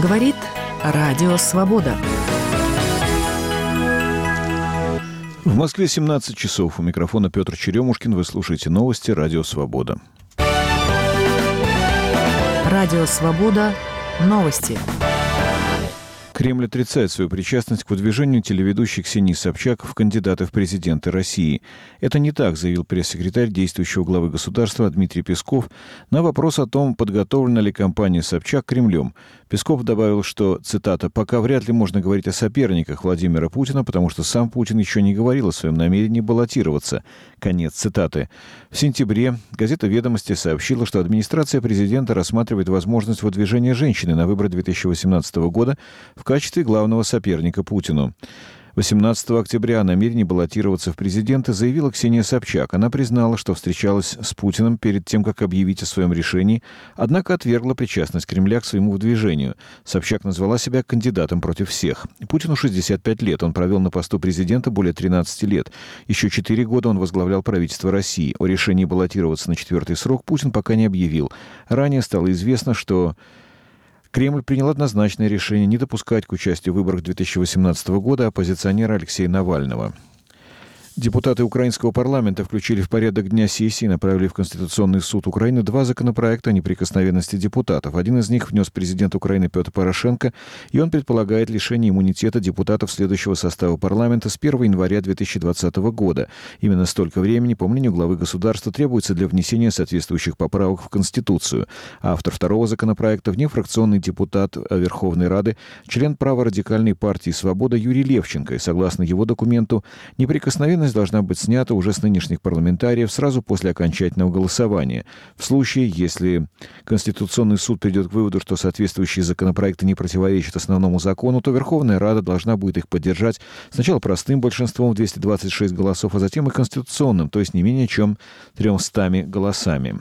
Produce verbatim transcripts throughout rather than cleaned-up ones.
Говорит Радио Свобода. В Москве семнадцать часов. У микрофона Петр Черемушкин. Вы слушаете новости Радио Свобода. Радио Свобода. Новости. Кремль отрицает свою причастность к выдвижению телеведущей Ксении Собчак в кандидаты в президенты России. Это не так, заявил пресс-секретарь действующего главы государства Дмитрий Песков на вопрос о том, подготовлена ли кампания Собчак Кремлем. Песков добавил, что, цитата, «пока вряд ли можно говорить о соперниках Владимира Путина, потому что сам Путин еще не говорил о своем намерении баллотироваться». Конец цитаты. В сентябре газета «Ведомости» сообщила, что администрация президента рассматривает возможность выдвижения женщины на выборы две тысячи восемнадцатого года в качестве главного соперника Путину. восемнадцатого октября о намерении баллотироваться в президенты заявила Ксения Собчак. Она признала, что встречалась с Путиным перед тем, как объявить о своем решении, однако отвергла причастность Кремля к своему выдвижению. Собчак назвала себя кандидатом против всех. Путину шестьдесят пять лет. Он провел на посту президента более тринадцати лет. Еще четыре года он возглавлял правительство России. О решении баллотироваться на четвертый срок Путин пока не объявил. Ранее стало известно, что Кремль принял однозначное решение не допускать к участию в выборах две тысячи восемнадцатого года оппозиционера Алексея Навального. Депутаты украинского парламента включили в порядок дня сессии и направили в Конституционный суд Украины два законопроекта о неприкосновенности депутатов. Один из них внес президент Украины Петр Порошенко, и он предполагает лишение иммунитета депутатов следующего состава парламента с первого января две тысячи двадцатого года. Именно столько времени, по мнению главы государства, требуется для внесения соответствующих поправок в Конституцию. Автор второго законопроекта — внефракционный депутат Верховной Рады, член праворадикальной партии «Свобода» Юрий Левченко. И согласно его документу, неприкосновенность должна быть снята уже с нынешних парламентариев сразу после окончательного голосования. В случае, если Конституционный суд придет к выводу, что соответствующие законопроекты не противоречат основному закону, то Верховная Рада должна будет их поддержать сначала простым большинством в двести двадцать шесть голосов, а затем и конституционным, то есть не менее чем тремястами голосами.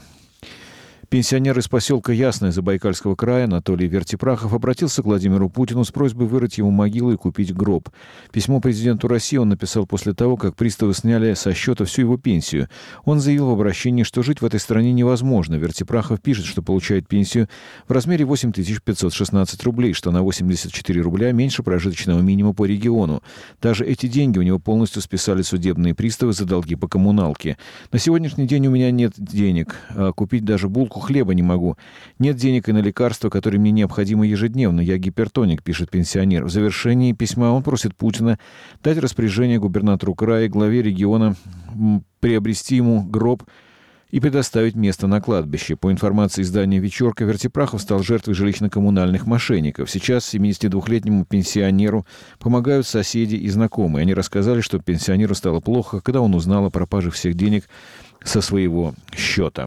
Пенсионер из поселка Ясное Забайкальского края Анатолий Вертипрахов обратился к Владимиру Путину с просьбой вырыть ему могилу и купить гроб. Письмо президенту России он написал после того, как приставы сняли со счета всю его пенсию. Он заявил в обращении, что жить в этой стране невозможно. Вертипрахов пишет, что получает пенсию в размере восемь тысяч пятьсот шестнадцать рублей, что на восемьдесят четыре рубля меньше прожиточного минимума по региону. Даже эти деньги у него полностью списали судебные приставы за долги по коммуналке. На сегодняшний день у меня нет денег. А купить даже булку хлеба не могу. Нет денег и на лекарства, которые мне необходимы ежедневно. Я гипертоник, пишет пенсионер. В завершении письма он просит Путина дать распоряжение губернатору края и главе региона приобрести ему гроб и предоставить место на кладбище. По информации издания «Вечерка», Вертипрахов стал жертвой жилищно-коммунальных мошенников. Сейчас семидесятидвухлетнему пенсионеру помогают соседи и знакомые. Они рассказали, что пенсионеру стало плохо, когда он узнал о пропаже всех денег со своего счета.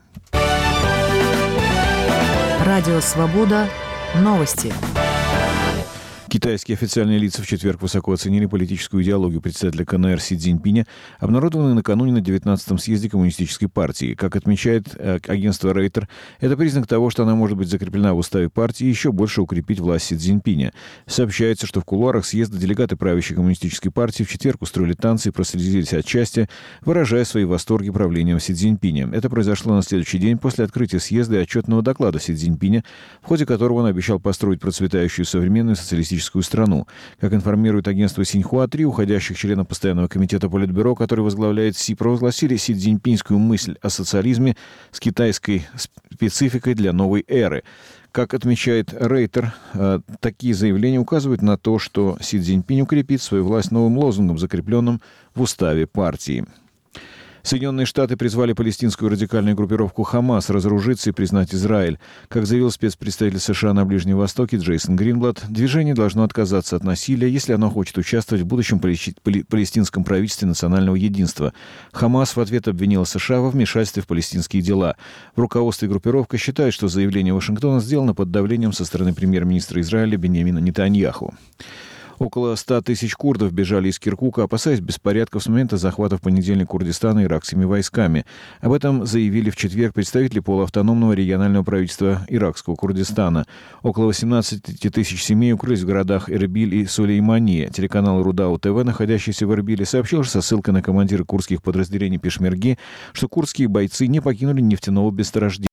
Радио Свобода. Новости. Китайские официальные лица в четверг высоко оценили политическую идеологию председателя КНР Си Цзиньпиня, обнародованную накануне на девятнадцатом съезде Коммунистической партии. Как отмечает э, агентство Рейтер, это признак того, что она может быть закреплена в уставе партии и еще больше укрепить власть Си Цзиньпиня. Сообщается, что в кулуарах съезда делегаты правящей Коммунистической партии в четверг устроили танцы и прослезились от счастья, выражая свои восторги правлением Си Цзиньпиня. Это произошло на следующий день после открытия съезда и отчетного доклада Си Цзиньпиня, в ходе которого он обещал построить процветающую современную социалистическую страну. Как информирует агентство Синьхуа, три уходящих члена постоянного комитета Политбюро, который возглавляет Си, провозгласили си цзиньпинскую мысль о социализме с китайской спецификой для новой эры. Как отмечает Рейтер, такие заявления указывают на то, что Си Цзиньпинь укрепит свою власть новым лозунгом, закрепленным в уставе партии. Соединенные Штаты призвали палестинскую радикальную группировку «Хамас» разоружиться и признать Израиль. Как заявил спецпредставитель США на Ближнем Востоке Джейсон Гринблат, движение должно отказаться от насилия, если оно хочет участвовать в будущем палестинском правительстве национального единства. «Хамас» в ответ обвинила США во вмешательстве в палестинские дела. В руководстве группировка считает, что заявление Вашингтона сделано под давлением со стороны премьер-министра Израиля Биньямина Нетаньяху. Около ста тысяч курдов бежали из Киркука, опасаясь беспорядков с момента захвата в понедельник Курдистана иракскими войсками. Об этом заявили в четверг представители полуавтономного регионального правительства иракского Курдистана. Около восемнадцати тысяч семей укрылись в городах Эрбиль и Сулеймания. Телеканал Рудау ТВ, находящийся в Эрбиле, сообщил со ссылкой на командира курдских подразделений Пешмерги, что курдские бойцы не покинули нефтяного месторождения.